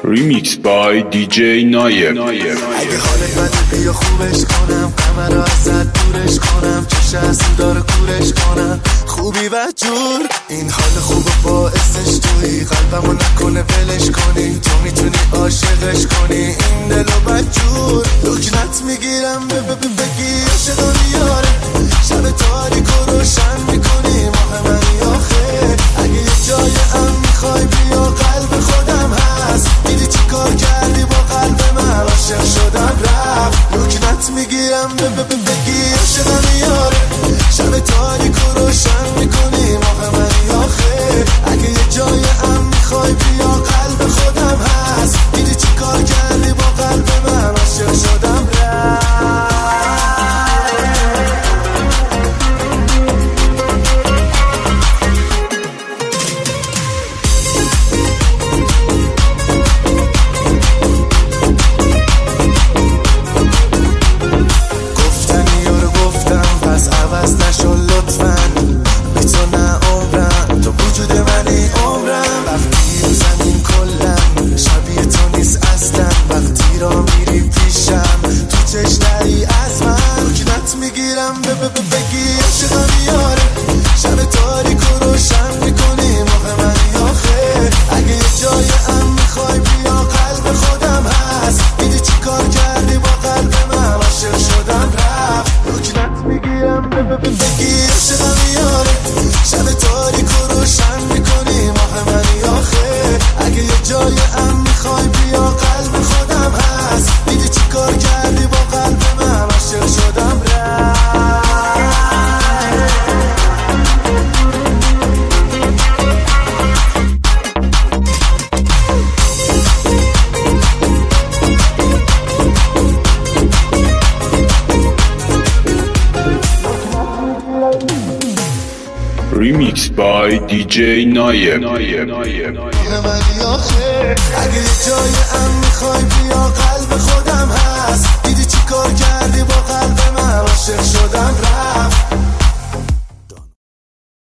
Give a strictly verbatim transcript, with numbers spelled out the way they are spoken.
Remix by دی جی نایم. اگه حالت بده بیا خوبش کنم، قمر رو ازت دورش کنم، چش از داره کورش کنم، خوبی و جور این حال خوب باعثش توی قلبمو نکنه ولش کنی، تو میتونی عاشقش کنی این دلو بدجور. لکنت میگیرم بگی عاشق میاره، شب تاریک و روشن میکنی ماه منی آخه. اگه یه جای ام میخوای بیا قلب خودم هست، دیدی چی کار کردی با قلب من، عاشق شدم رفت. لکنت میگیرم بگی عاشق میاره، شب تاریک و روشن میکنی ماه منی آخه. اگه یه جای ام میخوای بیا قلب خودم هست، دیدی چی کار کردی با قلب من، عاشق شدم رفت. Remix by دی جی نایم. اگه یه جای ام